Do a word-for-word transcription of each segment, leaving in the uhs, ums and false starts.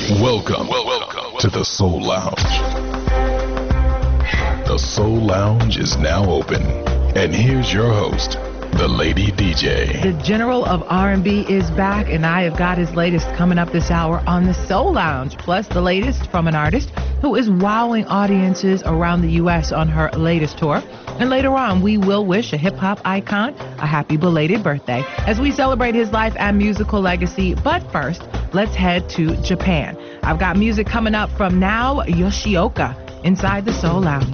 Welcome, welcome to the Soul Lounge. The Soul Lounge is now open. And here's your host, the Lady D J. The General of R and B is back, and I have got his latest coming up this hour on the Soul Lounge, plus the latest from an artist who is wowing audiences around the U S on her latest tour. And later on, we will wish a hip-hop icon a happy belated birthday as we celebrate his life and musical legacy. But first, let's head to Japan. I've got music coming up from Nao Yoshioka inside the Soul Lounge.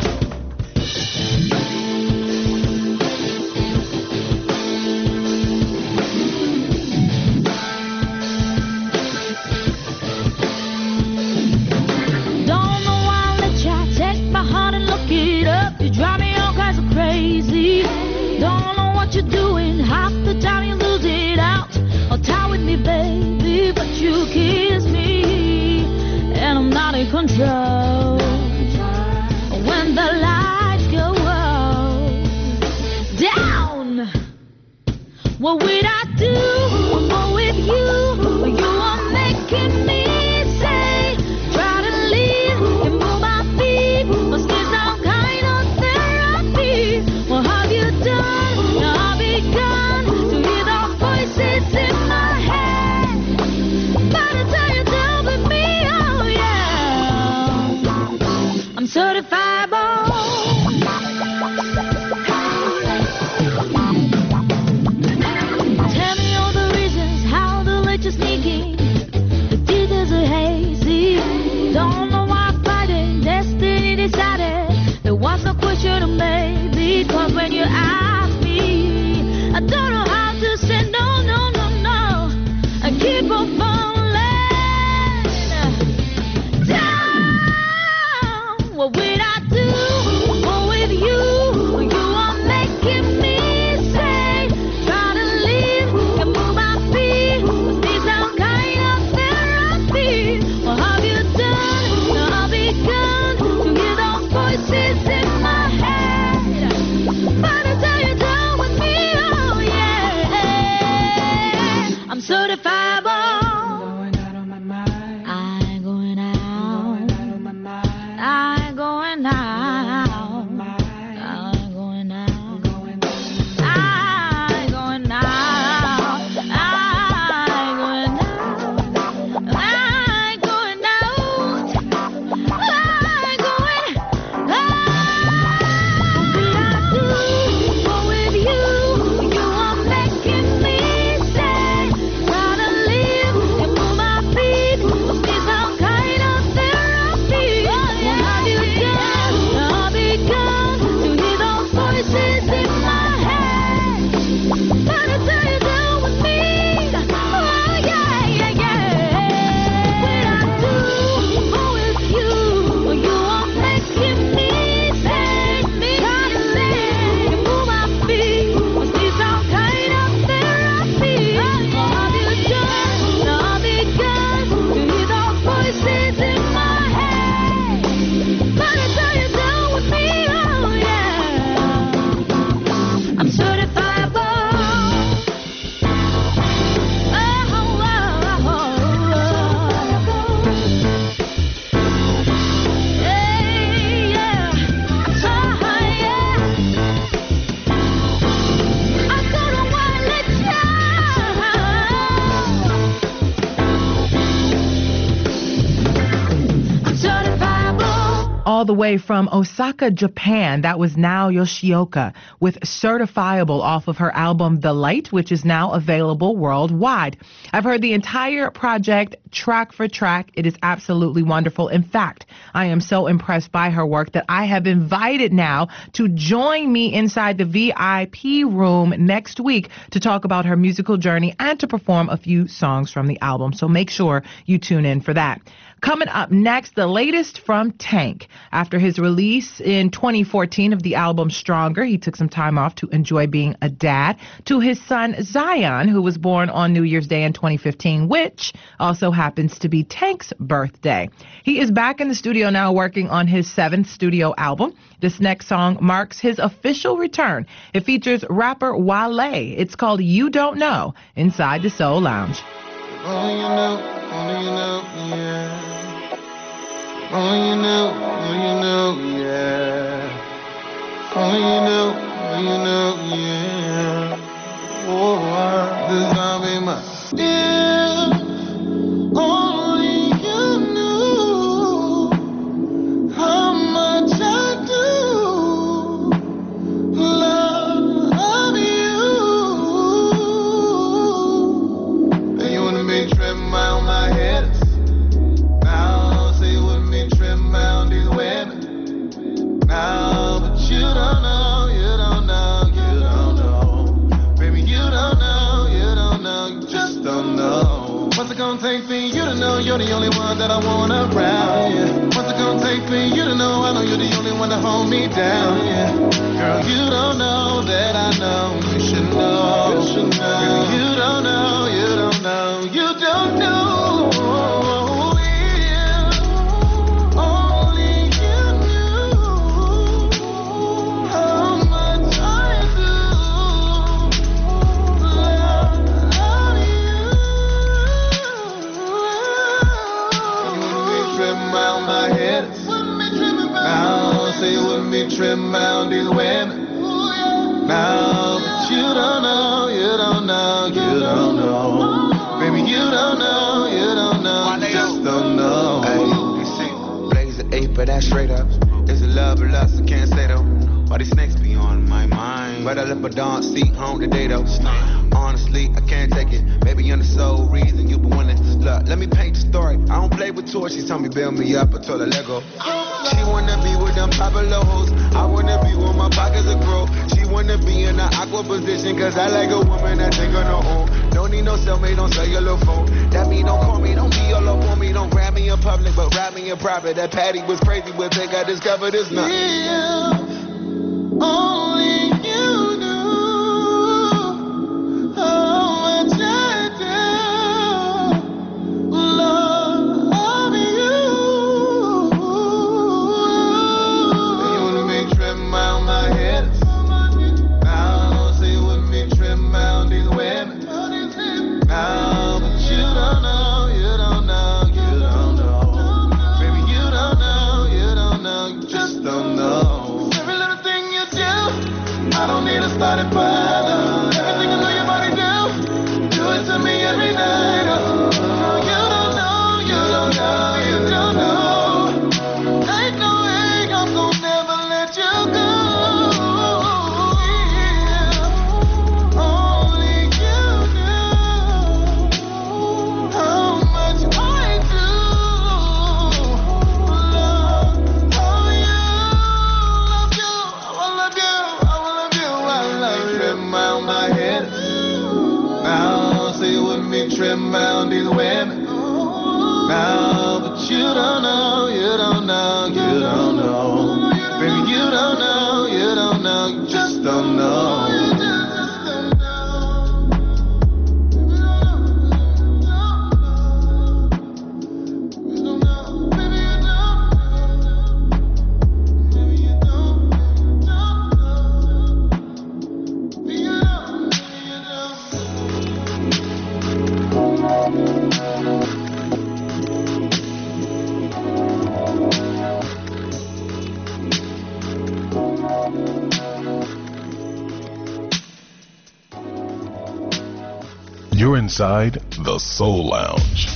You drive me all kinds of crazy. Don't know what you're doing. Half the time you lose it out. Or tie with me, baby, but you kiss me, and I'm not in control. When the lights go down, what would I do? More with you. You are making me say, try to leave and move my feet. Must be some kind of what have you done? Now I've begun to hear the voices in my head. By the time you're done with me, oh yeah, I'm certified bold. Tell me all the reasons how the light is sneaking. The details are hazy. Don't know why I'm fighting. Destiny decided there was no question of maybe. Cause when you ask me, I don't know how to say no, no, no, no. I keep on falling down. What would I do more with you? You are making me say, try to leave and move my feet. Must be some kind of therapy. What have you done? Now I've begun to hear those voices in my head. By the time you're done with me, oh yeah, I'm certifiable. Going out on my mind. I'm going out. Going out on my mind. I'm going out. I'm going out. I'm going out. I'm going out. I'm going out. I'm going out. I'm going All the way from Osaka, Japan, that was Nao Yoshioka with Certifiable off of her album The Light, which is now available worldwide. I've heard the entire project track for track. It is absolutely wonderful. In fact, I am so impressed by her work that I have invited Nao to join me inside the V I P room next week to talk about her musical journey and to perform a few songs from the album. So make sure you tune in for that. Coming up next, the latest from Tank. After his release in twenty fourteen of the album Stronger, he took some time off to enjoy being a dad to his son Zion, who was born on New Year's Day in twenty fifteen, which also happens to be Tank's birthday. He is back in the studio now working on his seventh studio album. This next song marks his official return. It features rapper Wale. It's called You Don't Know inside the Soul Lounge. Only you know, only you know, yeah. only you knew, only you knew, yeah. Only you knew, only you knew, yeah. Oh, this gonna be my yeah. Only you knew how much I do love you. And you wanna be tripping around my head. Now, say you wouldn't be tripping around these women. Now, but you don't know, you don't know, you don't know. Baby, you don't know, you don't know, you just don't know. What's it gonna take for you to know you're the only one that I want around, yeah. What's it gonna take for you to know I know you're the only one to hold me down, yeah. Girl, you don't know that I know, you should know, you should know. Girl, you don't know, you don't know, you don't know. Trim around these women. Now, but you don't know, you don't know, you don't know. Baby, you don't know, you don't know, you just don't know. Hey, you see, blaze an eight, but that's straight up. It's a love or lust, I can't say though. Why these snakes be on my mind? But I left my dog seat home today though. Honestly, I can't take it. Maybe you're the sole reason you been winning. Look, let me paint the story. I don't play with toys. She told me build me up. I told her Lego. She wanna be with them popular hoes. I wanna be with my pockets of grow. She wanna be in the aqua position. Cause I like a woman that think on her own. Don't need no cellmate, don't cellular phone. That mean don't call me, don't be all up on me. Don't grab me in public, but rap me in private. That Patty was crazy with think I discovered this night. Yeah, only you knew how much I do love you. You wouldn't be tripping around my head. Now, so you wouldn't be tripping around these women. Now, but you don't know, you don't know, you don't know. Baby, you don't know, you don't know, you just don't know. Every little thing you do, I don't need a starting point. Everything I know your body do, do it to me every night. Oh, you don't know, you don't know, you don't know. Ain't no way I'm gonna never let you go. Yeah, only you know how much I do love, love you, love you, I will love you, I will love you, I love you. Trim around my head. Now, so you wouldn't be trim around these women. Now, but you don't know, you don't know, you don't know. Baby, you don't know, you don't know, you just don't know. You just don't know. Baby, you don't know. Baby, you don't know. Baby, you don't know. Baby, you don't know. You're inside the Soul Lounge.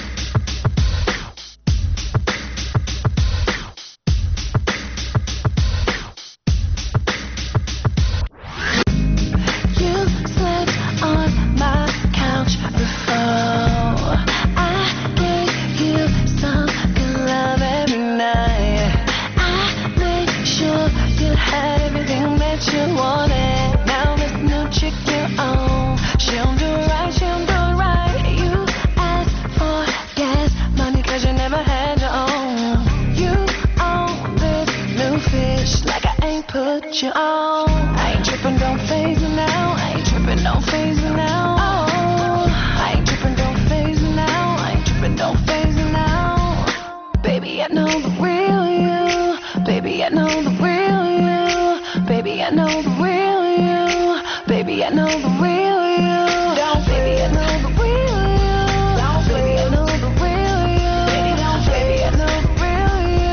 You slept on my couch before. I gave you some good love every night. I made sure you had everything that you wanted. Now this new chick you're on, she don't do it right, she don't do it right. You asked for gas money cause you never had your own. You own this new fish like I ain't put you on. I ain't tripping, don't phase me now. I ain't tripping, don't phase me now. Oh, I ain't tripping, don't phase me now. I ain't tripping, don't phase me now. Baby, I know the real you. Baby, I know the real you. Baby, I know the real you. Baby, I know the real you. Don't, baby, I know the real you. Don't, baby, I know the real you. Baby, don't, baby, I know the real you.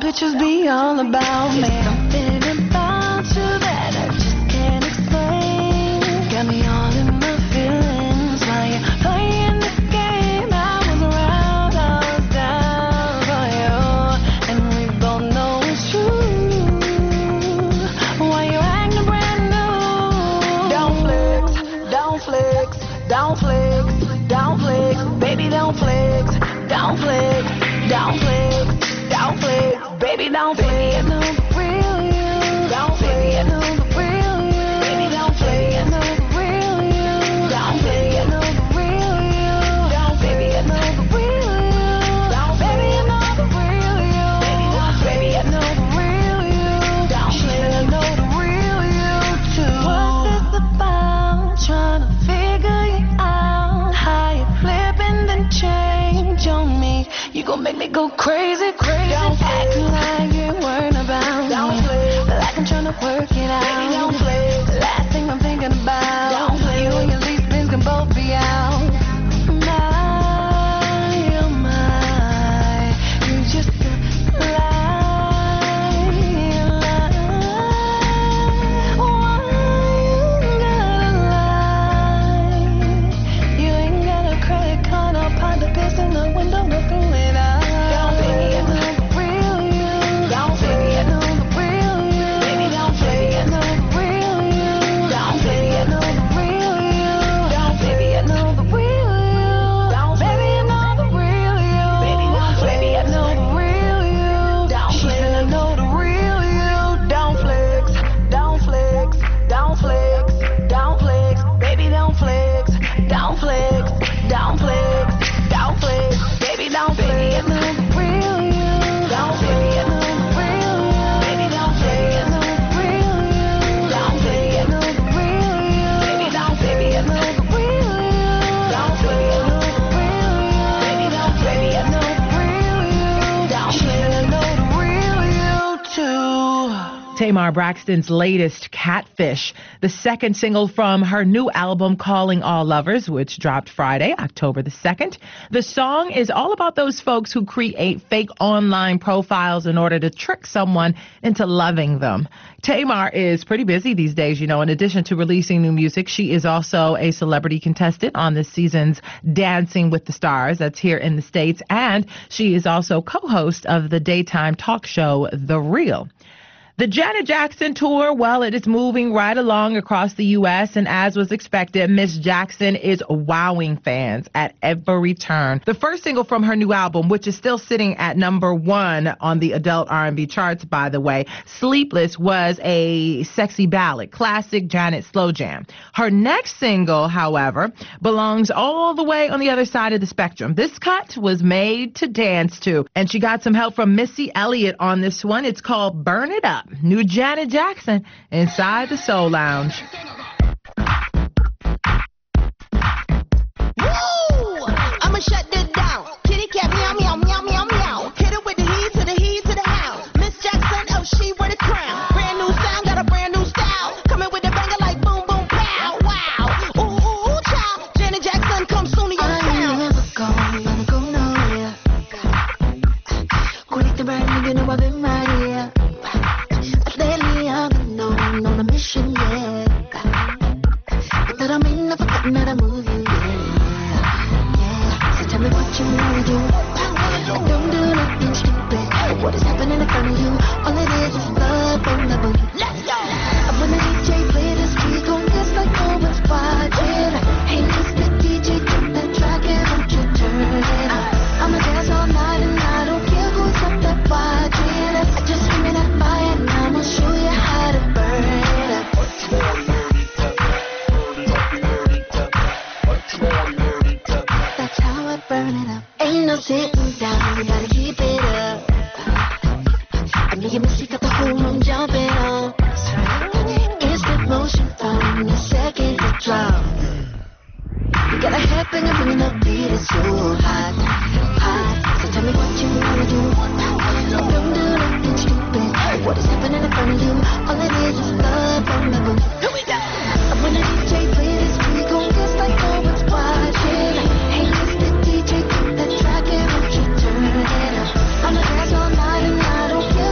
pictures be all about me. Something about you that I just can't explain. Got me all in my feelings while you're playing this game. I was around, I was down for you, and we both know it's true. While you're acting brand new. Don't flex, don't flex, don't flex, don't flex, baby, don't flex, don't flex, don't flex, don't flex, baby, don't flex. Baby, I know the real you. Don't flex. Baby, I know the real you. Baby, don't flex. I know the real you. Don't flex. I know the real you. Don't baby, I know the real you. Don't baby, I know the real you. Baby, I know the real you. Don't flex. I know the real you too. What's this about? Trying to figure you out. How you flipping then change on me. You gon' make me go crazy, crazy. Don't acting like you weren't about don't me. Play. Like I'm tryna work it out. Baby, don't play. The last thing I'm thinking about. Don't play. You and your least pins can both be out. My, oh my, you just a lie, lie. Why you gotta lie? You ain't got a credit card or pot to piss in the window to pull it out. Baby, I know the real you. Don't baby, I know the real you. Baby, don't baby, I know the real you. Don't baby, I know the real you. Don't baby, I know the real you. Don't baby, I know the real you. Baby, don't baby, I know the real you. Don't she said I know the real you. Don't flex, don't flex, don't flex, don't flex. Baby, don't flex, don't flex, don't flex, don't flex. Baby, don't flex. Baby, I know the real you. Don't baby, I know the real you. Baby, don't baby, I know the real you. Don't baby, I know the real you. Baby, don't baby, I know the real you. Don't baby, I know the real you. Baby, don't baby, I know the real you. Don't baby, I know the real you too. Tamar Braxton's latest, Catfish, the second single from her new album, Calling All Lovers, which dropped Friday, October the second. The song is all about those folks who create fake online profiles in order to trick someone into loving them. Tamar is pretty busy these days, you know. In addition to releasing new music, she is also a celebrity contestant on this season's Dancing with the Stars, that's here in the States, and she is also co-host of the daytime talk show, The Real. The Janet Jackson tour, well, it is moving right along across the U S, and as was expected, Miss Jackson is wowing fans at every turn. The first single from her new album, which is still sitting at number one on the adult R and B charts, by the way, Sleepless, was a sexy ballad, classic Janet slow jam. Her next single, however, belongs all the way on the other side of the spectrum. This cut was made to dance to, and she got some help from Missy Elliott on this one. It's called Burn It Up. New Janet Jackson inside the Soul Lounge. Woo! I'ma shut this down. Kitty cat meow meow meow meow meow. Hit it with the heat to the heat to the house. Miss Jackson, oh she wear the crown. Brand new sound, got a brand new style. Coming with a banger like boom boom pow. Wow. Ooh ooh ooh child. Janet Jackson come soon to your town. I ain't never gone, never go nowhere. Correct the brand, you know I've been right here. Lately I've been on, on a mission, yeah. But that I mean I've forgotten how to move you, yeah. Yeah, so tell me what you wanna do. I don't do nothing stupid. What is happening in front of you? All it is is blood from the boogie. Let's go! When the D J play this beat, gon' dance like no one's watching. Hey, Mister D J, jump that track and won't you turn it up? I'ma dance all night and I don't care who's up there watching. I just scream it at fire and I'ma show you how to burn it up. That's how I burn it up. Ain't no sitting down, you gotta keep it up. I mean, your music got the whole room jumping on. Instant motion from the second it drop. You got a head banging, bringing the beat, it's so hot, hot. So tell me what you wanna do. Don't do nothing stupid. What is happening in front of you? All it is is blood from the booth. Here we go. When the D J play this, we gon' dance like no one's watching. Hey, Mister D J, keep that track and won't you turn it up? I'ma dance all night and I don't care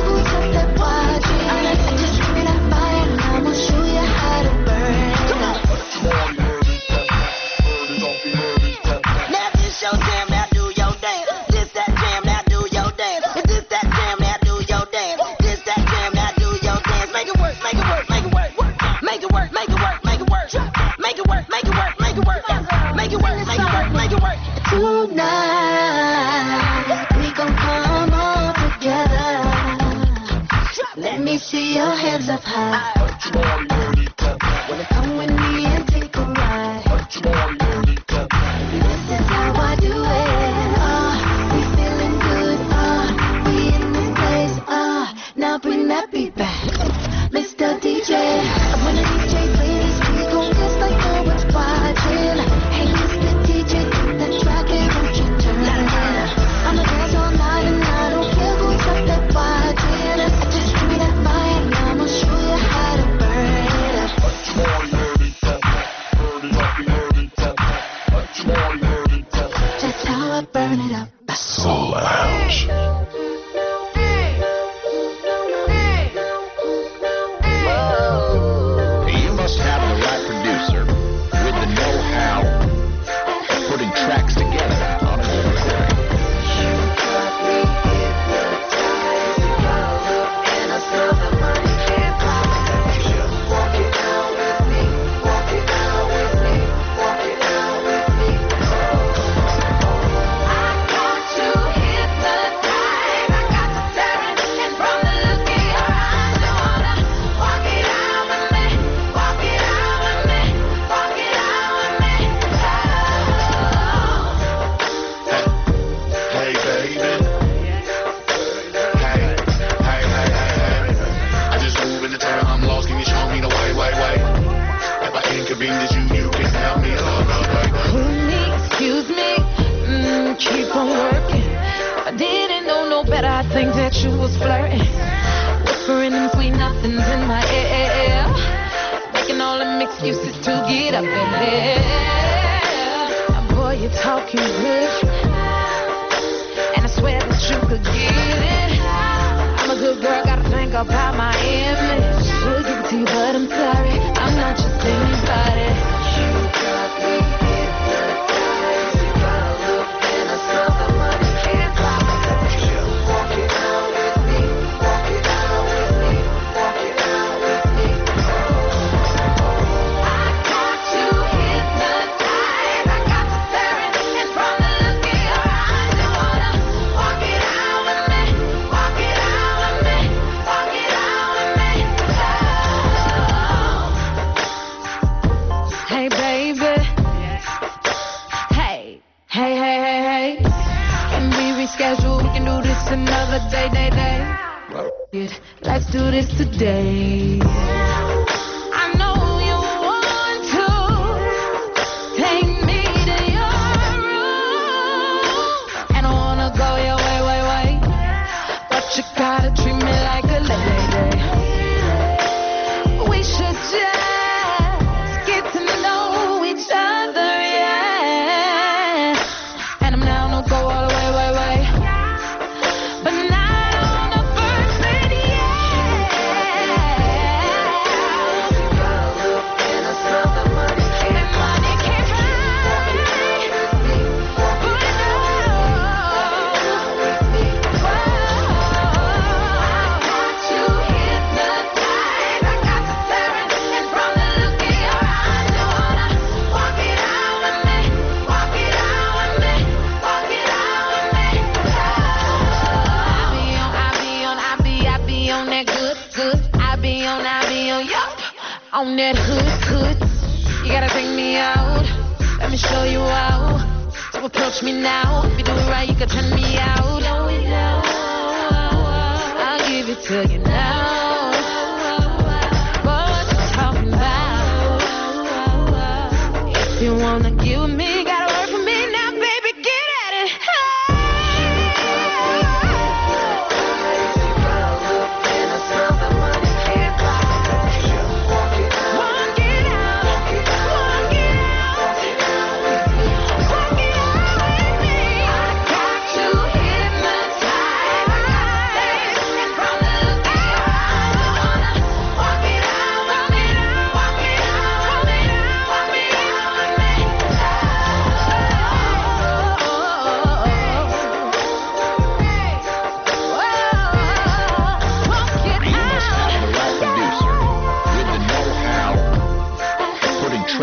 Let me see your hands up high. Wanna come with me and take a ride? This is how I do it. Ah, we feeling good. Ah, we in this place. Ah, now bring that beat back, Mister D J. When a D J play this, we gon' dance like no one's watching. Hey, Mister D J, take that track and won't you turn it? I'ma dance all night and I don't care who's up there watching. Just give me that fire and I'ma show you how to burn it up. That's how I burn it up. Soul Lounge. You must have the right producer with the know-how of putting tracks together on a good recording. Hey baby, hey, hey, hey, hey, hey. I just moved into town, I'm lost, can you show me the way, way, way? If I inconvenience you, you can help me along, baby. Who me, excuse me, mm, keep on working. I didn't know no better, I think that you was flirting. Whispering them sweet nothings in my ear. Making all them excuses to get up in here. Now, boy, you're talking good. And I swear that you could get it. I'm a good girl, gotta think about my image. Should give it to you, but I'm sorry, I'm not just anybody. You got me hypnotized. You got a look and I smell the money can't buy. Walk it out with me, walk it out with me, walk it out with me. I got you hypnotized. I got you staring, and from the look in your eyes, you wanna walk it out with me, walk it out with me, walk it out with me. Oh. Hey baby, hey, hey, hey, hey, hey. Can we reschedule? We can do this another day, day, day. It. Let's do this today. I know you want to take me to your room, and I wanna go your way, way, way. But you gotta treat me like a lady. We should just get to know each other, yeah. And I'm down to go all the way, way, way. But not on the first date, yeah. And I smell the money, and money can't buy. But no, whoa, I got you hypnotized. I got you staring, and from the look in your eyes, you wanna walk it out with me, walk it out with me, walk it out with me. I be on, I be on, I be, I be on that good, good. I be on, I be on, yup, on that hood, hood. You gotta take me out, let me show you how to approach me now. If you do it right, you can turn me out. I'll give it to you now. What you talking about? If you wanna get with me, gotta work for me now, baby, get at it. Walk it out, walk it out, walk it out with me. I got you hypnotized, and from the look in your eyes,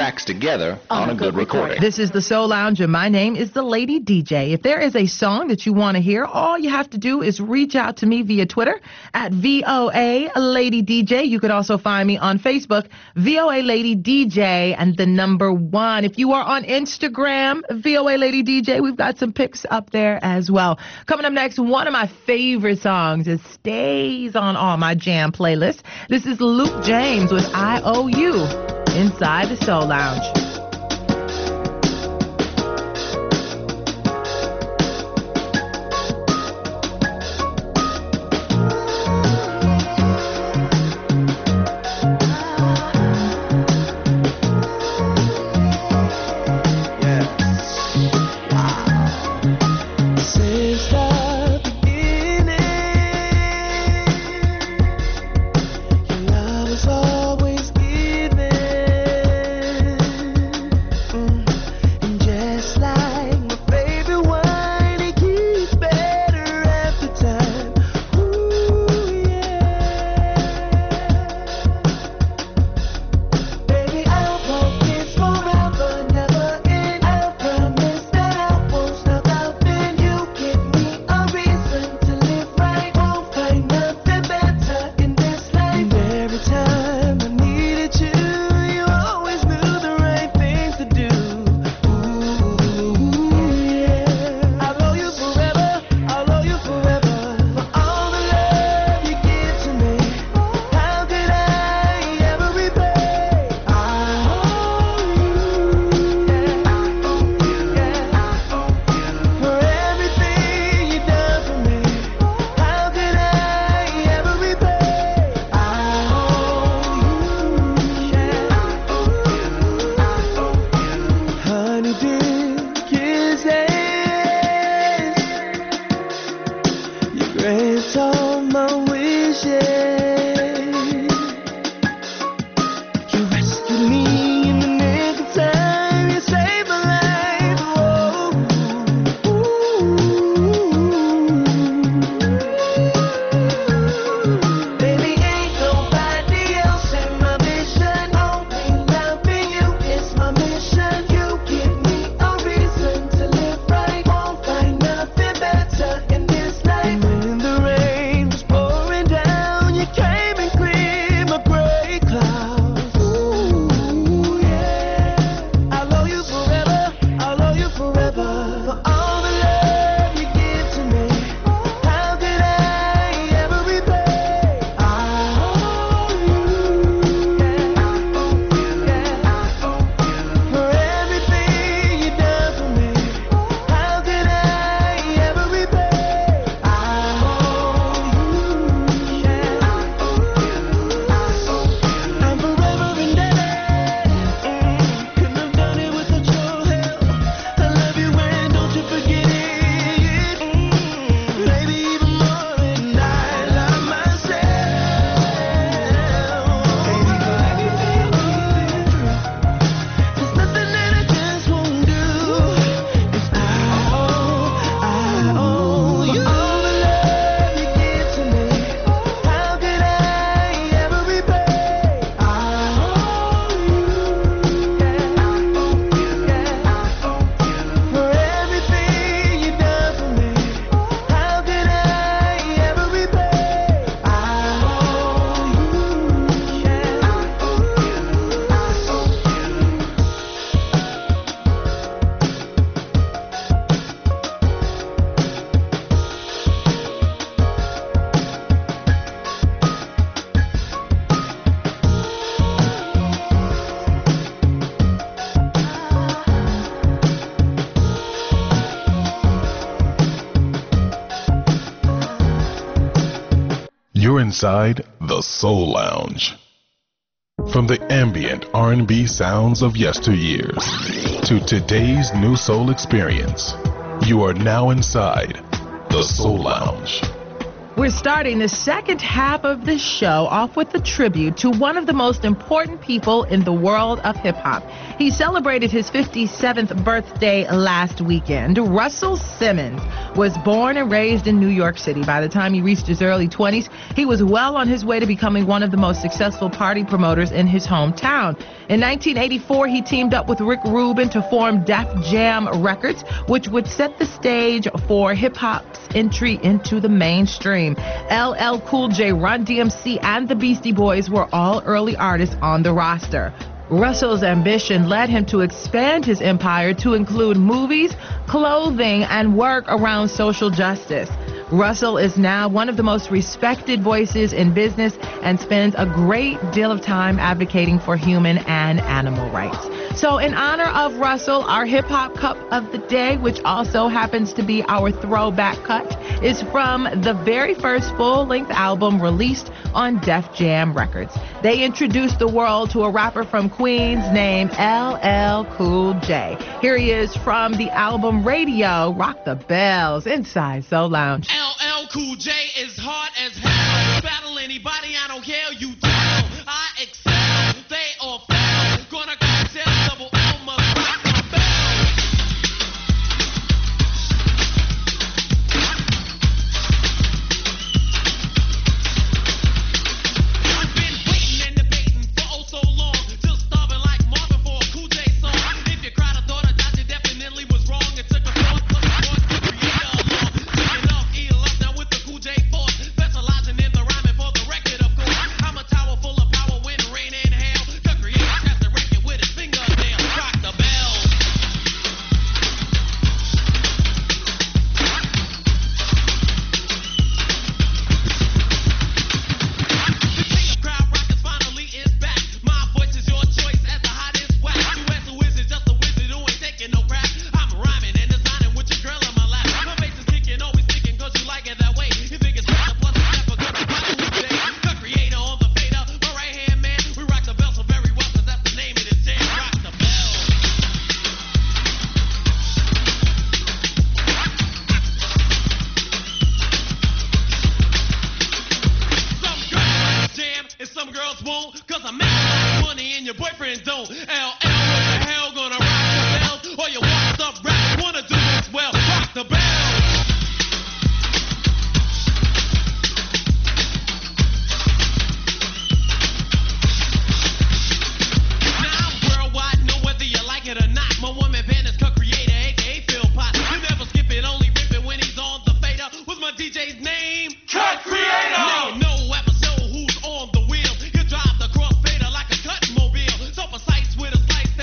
tracks together on a good recording. This is the Soul Lounge, and my name is the Lady D J. If there is a song that you want to hear, all you have to do is reach out to me via Twitter at V O A Lady D J. You could also find me on Facebook, V O A Lady D J, and the number one. If you are on Instagram, V O A Lady D J, we've got some pics up there as well. Coming up next, one of my favorite songs. It stays on all my jam playlists. This is Luke James with I O U inside the Soul Lounge. You're inside the Soul Lounge. From the ambient R and B sounds of yesteryears to today's new soul experience, you are now inside the Soul Lounge. We're starting the second half of this show off with a tribute to one of the most important people in the world of hip-hop. He celebrated his fifty-seventh birthday last weekend. Russell Simmons was born and raised in New York City. By the time he reached his early twenties, he was well on his way to becoming one of the most successful party promoters in his hometown. In nineteen eighty-four, he teamed up with Rick Rubin to form Def Jam Records, which would set the stage for hip-hop's entry into the mainstream. L L Cool J, Run D M C, and the Beastie Boys were all early artists on the roster. Russell's ambition led him to expand his empire to include movies, clothing, and work around social justice. Russell is now one of the most respected voices in business and spends a great deal of time advocating for human and animal rights. So in honor of Russell, our hip-hop cup of the day, which also happens to be our throwback cut, is from the very first full-length album released on Def Jam Records. They introduced the world to a rapper from Queens named L L Cool J. Here he is from the album Radio, Rock the Bells, inside Soul Lounge. L L Cool J is hard as hell. Battle anybody, I don't care, you tell. I excel, they all fail. Gonna cocktail, double L, must rock the bell. I've been waiting and debating for oh so long, still starving like Marvin for a Cool J song. If you cried, I thought I died, you definitely was wrong. It took a thought, plus a thought to create a law. Taking off, eating love now with the Cool J force, specializing in the rhyming for the record, of course. I'm a tower full of power, wind, rain, and hail. The creator has the record with his fingernail. Rock the bell. The king of crowd rockers finally is back. My voice is your choice as the hottest whack. You as a wizard, just a wizard who ain't taking no crap. I'm rhyming and designing with your girl in my lap. My bass is kicking, always thinking, cause you like it that way. You think it's better, plus a step, a good rock Cool J. The creator on the fader, my right hand man. We rock the bell so very well, cause that's the name of this jam. Rock the bell. Some girls jam and some girls won't, cause I make a lot of money and your boyfriend don't. L L, what the hell, gonna rock the bells? Or you walked up rappers wanna do this well. Rock the bells. Now I'm worldwide, know whether you like it or not. My woman band is co-creator, aka Phil Pot. You never skip it, only rip it when he's on the fader. What's my D J's name? Cut Creator! Name no episode who's on the wheel. You drive the crossfader like a cut mobile. So precise with a slice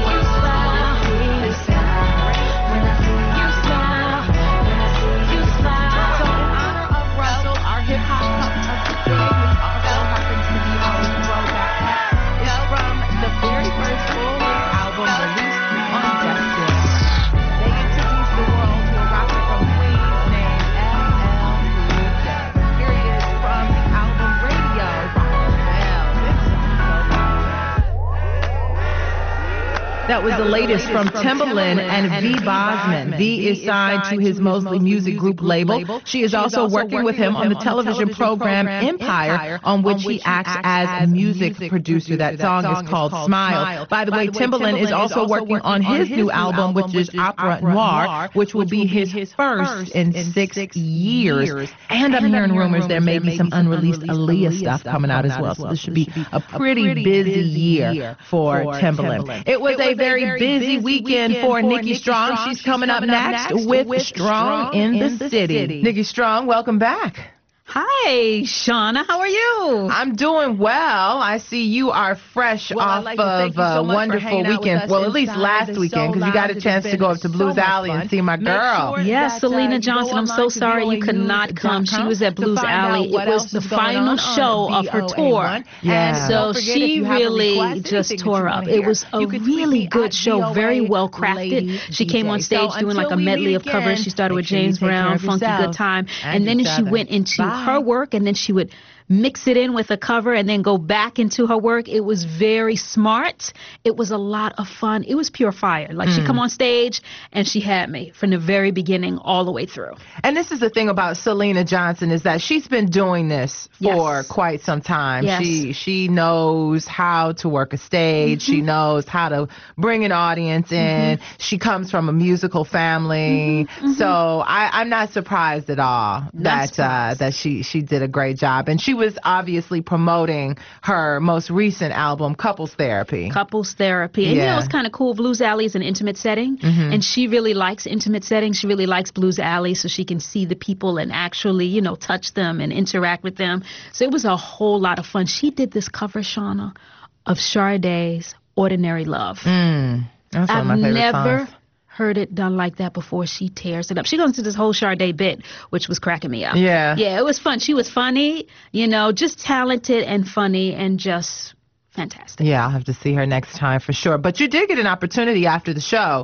you smile, you smile. When I see you smile, when I see you smile. So in honor of Russell, our hip hop cup of the day, which also happens to be our throwback cup, is from the very first full-length album released on Destin. They introduced the world to a rapper from Queens named L L Cool J. Here he is from the album Radio. Well, this That was the latest from Timbaland and V. Bosman. V is signed to his Mosley Music Group label. She is also working with him on the television program Empire, on which he acts as a music producer. That song is called Smile. By the way, Timbaland is also working on his new album, which is Opera Noir, which will be his first in six years. And I'm hearing rumors there may be some unreleased Aaliyah stuff coming out as well. So this should be a pretty busy year for Timbaland. It was a very busy weekend for Nikki Strong. She's coming up next with Strong in the City. Nikki Strong, welcome back. Hi, Shauna. How are you? I'm doing well. I see you are fresh Well, I'd off like to thank of you so a much for wonderful hanging out with weekend. us Well, at least inside last the weekend, because you Soul got a Lounge. chance It's to go been up to so Blues much Alley fun. and see my Make girl. sure Yes, that, Selena uh, Johnson, I'm so sorry you could not come. She was at Blues Alley. It was the final show of her tour. Yeah. So she really just tore up. It was a really good show, very well crafted. She came on stage doing like a medley of covers. She started with James Brown, Funky Good Time, and then she went into her work, and then she would mix it in with a cover and then go back into her work. It was very smart. It was a lot of fun. It was pure fire. Like she Mm. come on stage and she had me from the very beginning all the way through. And this is the thing about Selena Johnson is that she's been doing this for Yes. quite some time. Yes. She she knows how to work a stage. She knows how to bring an audience in. She comes from a musical family. So I, I'm not surprised at all that uh, that she, she did a great job. And she was obviously promoting her most recent album, Couples Therapy. Couples Therapy. And you know, Yeah. it's kind of cool. Blues Alley is an intimate setting, Mhm. and she really likes intimate settings. She really likes Blues Alley so she can see the people and actually, you know, touch them and interact with them. So it was a whole lot of fun. She did this cover, Shauna, of Sade's Ordinary Love. Mm, that's one I've of my favorite never songs. heard it done like that before. She tears it up. She goes into this whole Sade bit, which was cracking me up. Yeah. Yeah, it was fun. She was funny, you know, just talented and funny and just fantastic. Yeah, I'll have to see her next time for sure. But you did get an opportunity after the show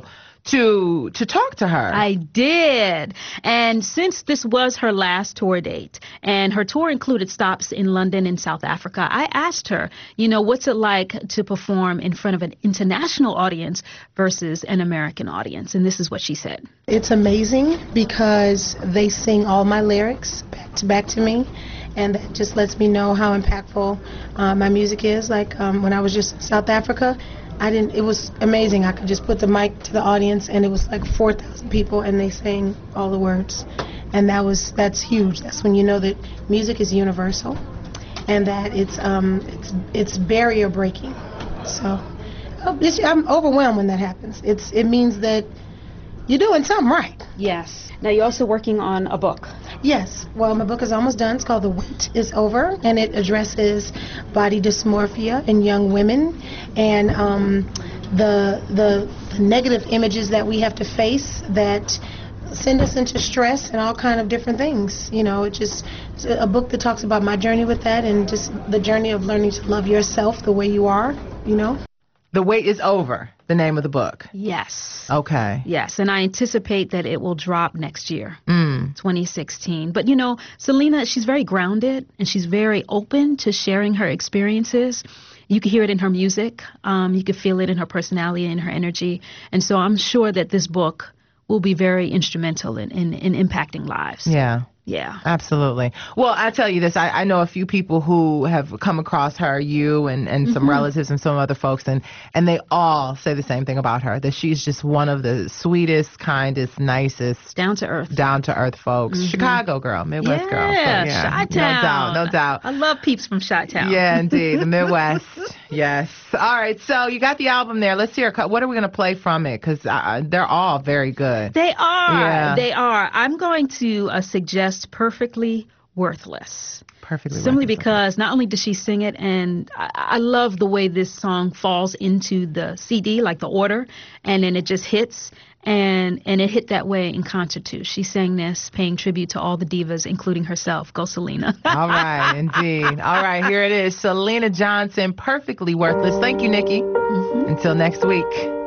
to to talk to her. I did. And since this was her last tour date, and her tour included stops in London and South Africa, I asked her, you know, what's it like to perform in front of an international audience versus an American audience? And this is what she said. It's amazing because they sing all my lyrics back to back to me, and that just lets me know how impactful uh, my music is. Like um, when I was just in South Africa, I didn't. It was amazing. I could just put the mic to the audience, and it was like four thousand people, and they sang all the words, and that was that's huge. That's when you know that music is universal, and that it's um it's it's barrier breaking. So oh, it's, I'm overwhelmed when that happens. It's it means that you're doing something right. Yes. Now, you're also working on a book. Yes. Well, my book is almost done. It's called The Wait Is Over, and it addresses body dysmorphia in young women and um, the, the the negative images that we have to face that send us into stress and all kind of different things. You know, it just it's a book that talks about my journey with that and just the journey of learning to love yourself the way you are. You know. The Wait Is Over, the name of the book. Yes. Okay. Yes, and I anticipate that it will drop next year, Mm. twenty sixteen. But, you know, Selena, she's very grounded, and she's very open to sharing her experiences. You can hear it in her music. Um, you can feel it in her personality and her energy. And so I'm sure that this book will be very instrumental in, in, in impacting lives. Yeah. Yeah. Absolutely. Well, I tell you this, I, I know a few people who have come across her, you and, and some Mhm. relatives and some other folks, and, and they all say the same thing about her, that she's just one of the sweetest, kindest, nicest, down to earth, down to earth folks. Mhm. Chicago girl, Midwest yeah, girl. So, yeah, Chi-Town. no doubt, no doubt. I love peeps from Chi-Town. Yeah, indeed, the Midwest. Yes. All right, so you got the album there. Let's hear a cut. What are we going to play from it? Because uh, they're all very good. They are. Yeah. They are. I'm going to uh, suggest Perfectly Worthless. Perfectly Simply Worthless. because not only does she sing it, and I, I love the way this song falls into the C D, like the order, and then it just hits, and and it hit that way in concert too. She sang this, paying tribute to all the divas, including herself. Go Selena. All right, indeed. All right, here it is. Selena Johnson, Perfectly Worthless. Thank you, Nikki. Until next week.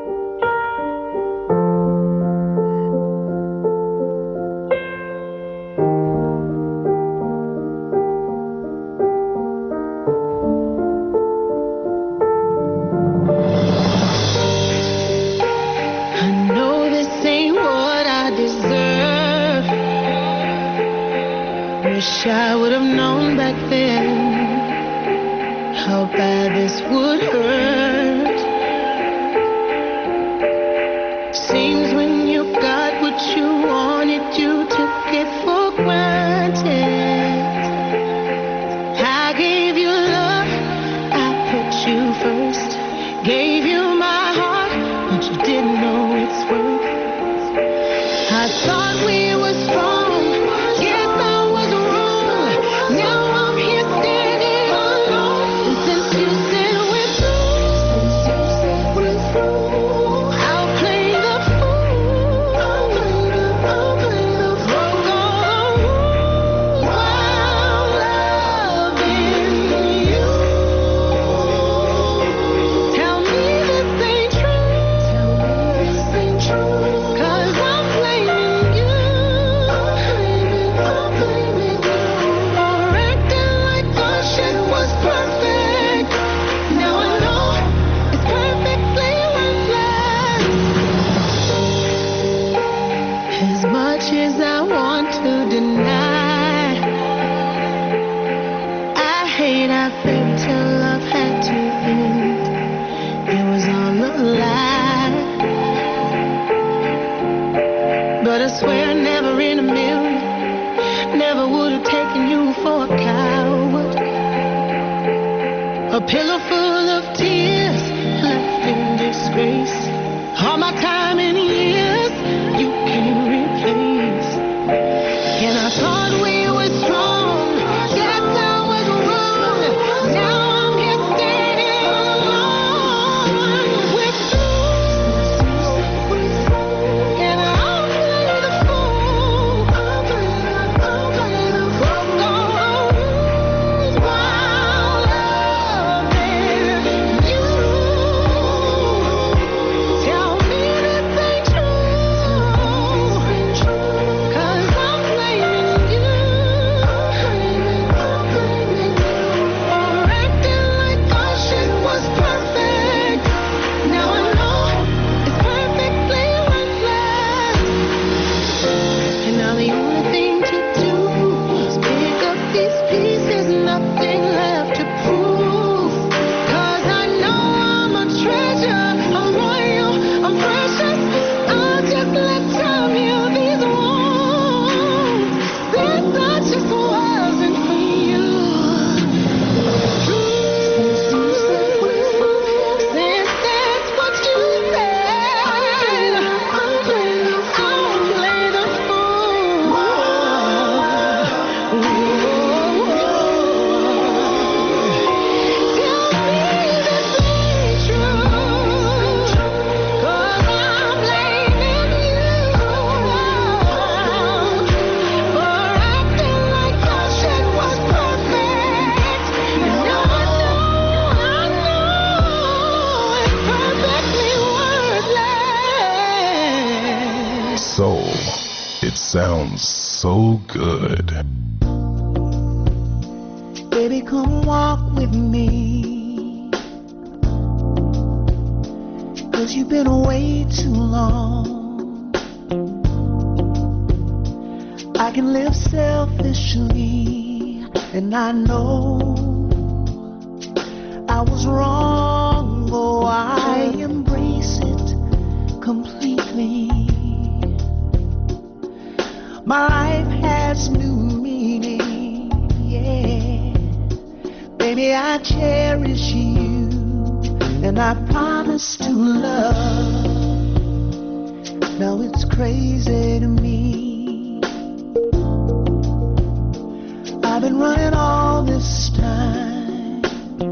I know this ain't what I deserve. Wish I would have known back then how bad this would hurt. Seems when you got what you wanted, you took it for granted. I gave you love, I put you first. Gave you my heart, but you didn't know its worth. I thought we were strong, yes I was wrong. A pillow full of tears, left in disgrace. All my time and years, you can't replace. And I thought we were strong, guess I was wrong. Now I'm here standing alone with blues, and I'll play the fool. I'll play the, I'll play the fool. While loving you, tell me this ain't true, 'cause I'm blaming you for acting like our shit was perfect. Now I know it's perfectly worthless, and now the only thing to do is pick up these pieces, nothing left to prove. 'Cause I know I'm a treasure, I'm royal, I'm precious. I'll just let time heal these wounds. This I just wasn't for you. Since that's what you said, I'll play the fool. Tell me this ain't true, 'cause I'm blaming you for acting like our shit was perfect. And now I know, I know it's perfectly worthless. Soul. It sounds so good. Baby, come walk with me, 'cause you've been away too long. I can live selfishly, and I know I was wrong. Oh, I embrace it completely. My life has new meaning, yeah. Baby, I cherish you, and I promise to love. Now it's crazy to me. I've been running all this time.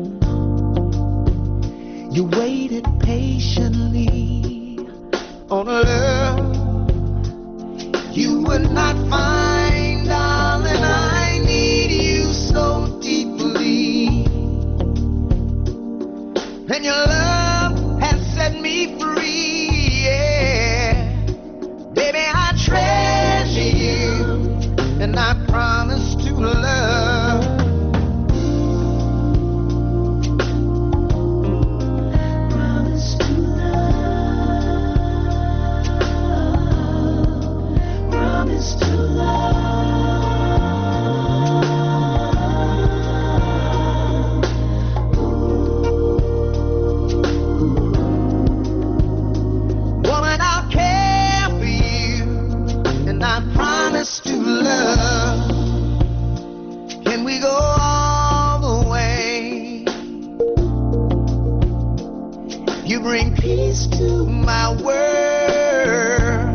You waited patiently on a love you would not find, darling. I need you so deeply, and your love has set me free, yeah. Baby, I treasure you, and I promise to love. Promise to love. Promise to love. Woman, I'll care for you, and I promise to love. Can we go all the way? You bring peace to my world.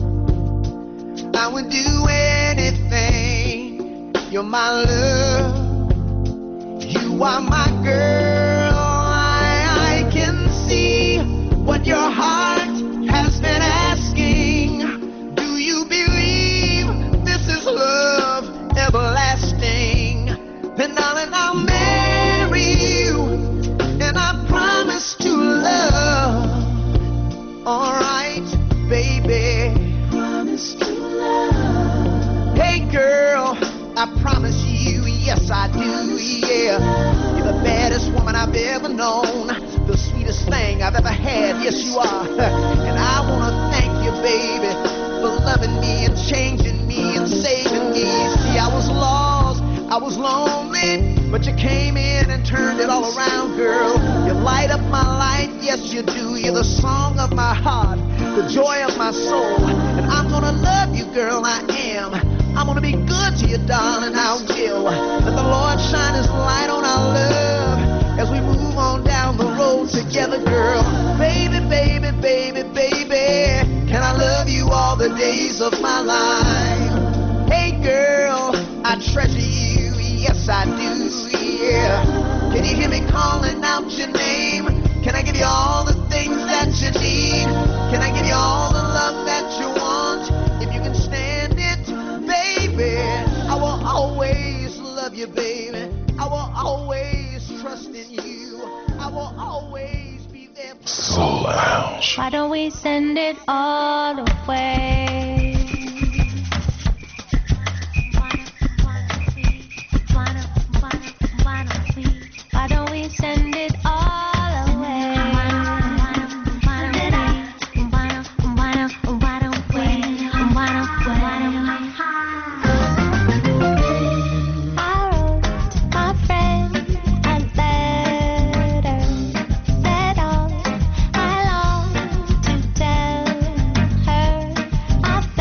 I would do anything. You're my love. You are my girl. I, I can see what your heart has been asking. Do you believe this is love everlasting? Then darling, I'll marry you, and I promise to love. All right, baby. Promise to love. Hey girl, I promise you, yes I do, yeah. You're the baddest woman I've ever known, the sweetest thing I've ever had, yes you are. And I wanna thank you, baby, for loving me and changing me and saving me. See, I was lost, I was lonely, but you came in and turned it all around, girl. You light up my life, yes you do. You're the song of my heart, the joy of my soul. And I'm gonna love you, girl, I am. I'm gonna be good to you, darling, I will. Let the Lord shine his light on our love as we move grow together, girl. Baby, baby, baby, baby, can I love you all the days of my life? Hey, girl, I treasure you, yes I do, yeah. Can you hear me calling out your name? Can I give you all the things that you need? Can I give you all the love that you want? If you can stand it, baby, I will always love you, baby. I will always trust in you. I will always be there. Soul Lounge. Why don't we send it all away? Why don't we send it all away? I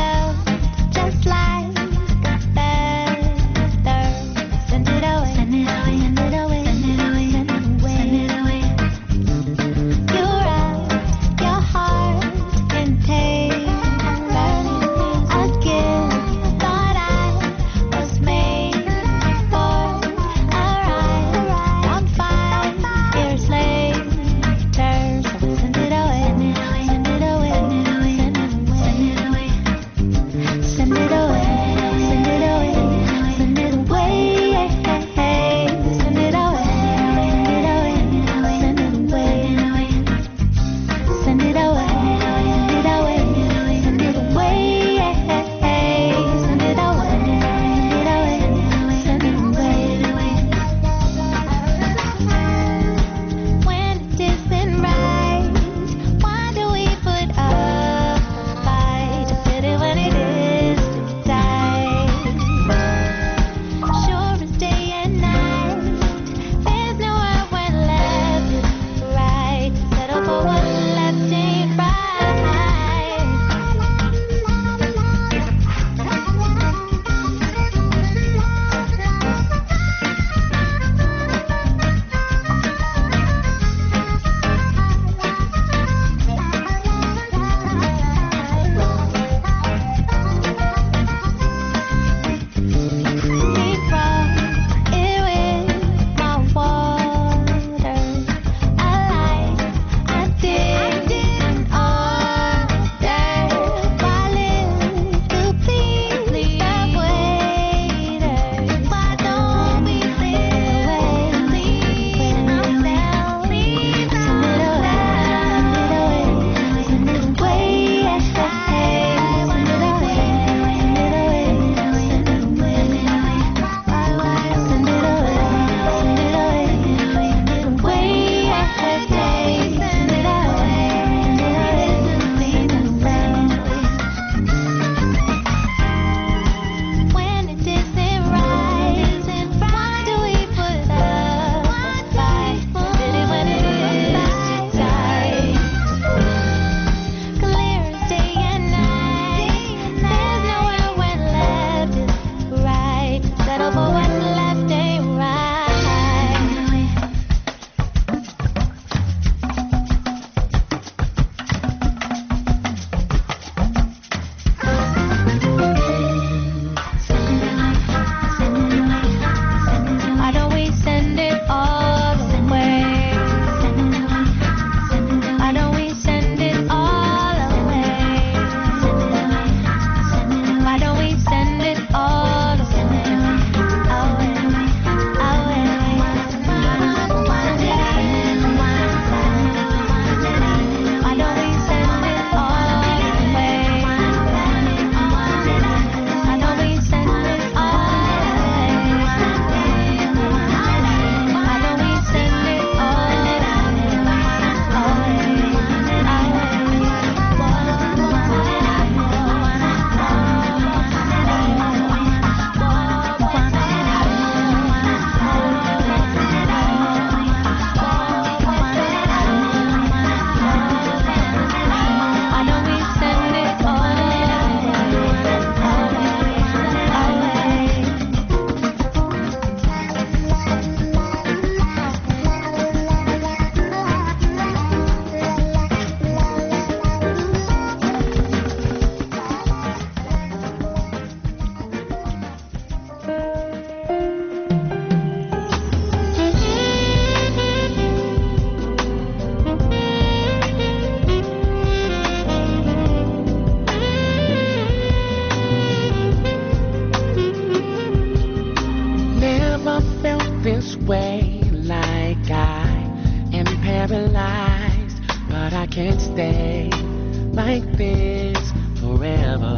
can't stay like this forever.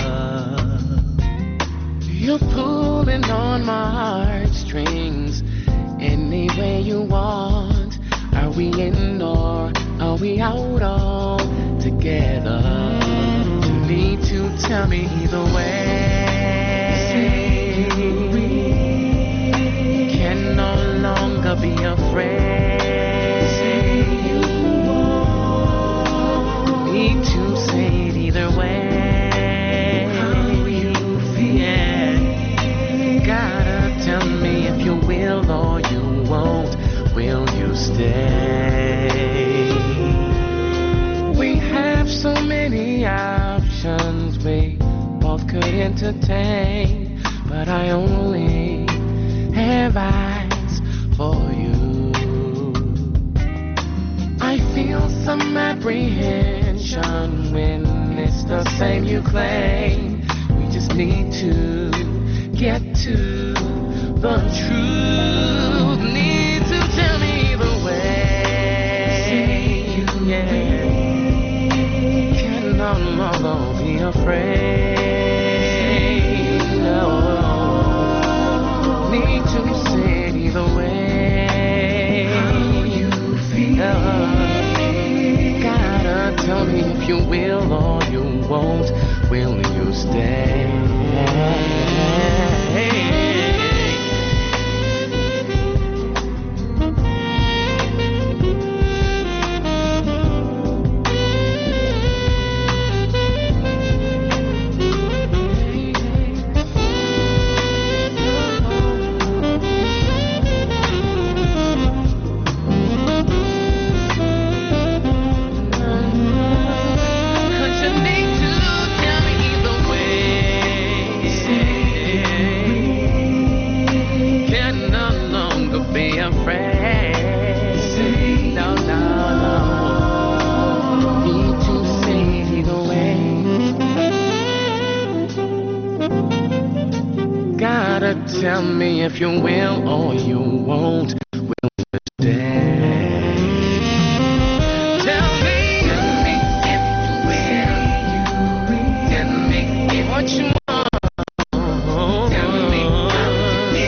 You're pulling on my heartstrings any way you want. Are we in or are we out all together? You need to tell me either way. Can no longer be afraid. Need to say it either way. Tell me if you will or you won't. Will you stay? We have so many options we both could entertain, but I only have eyes for you. I feel some apprehension when it's the same you claim. We just need to get to the truth. Need to tell me the way. Yeah. Can no longer be afraid. No. Need to say it either way. How you feel. Gotta tell me if you will or you won't. Will you stay? Tell me if you will or you won't. Will you stay? Tell me, tell me if you will. Tell me what you want. Tell me how you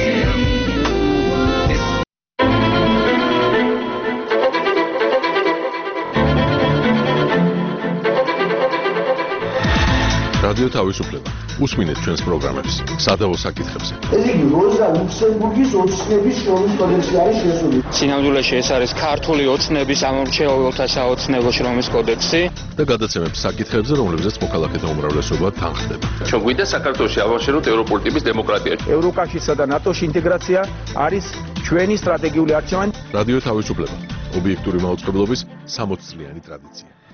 feel. რადიო თავისუფლება. უსმინეთ ჩვენს პროგრამებს სადავო საკითხებზე. ეს იგი როზა ლუქსემბურგის ოცნების შრომის კოდექსი არის შესული. სინამდვილეში ეს არის ქართული ოცნების ამორჩეულთა საოცნებო შრომის კოდექსი და გადაცემების საკითხებზე, რომლებზეც მოქალაქეთა უმრავლესობა თანხმდება. ჩვენ გვინდა საქართველოში ავაშენოთ ევროპული ტიპის დემოკრატია. ევროკავშირსა და ნატოს ინტეგრაცია არის ჩვენი სტრატეგიული არჩევანი. რადიო თავისუფლება. ობიექტური მაუწყებლობის სამოცწლიანი ტრადიცია.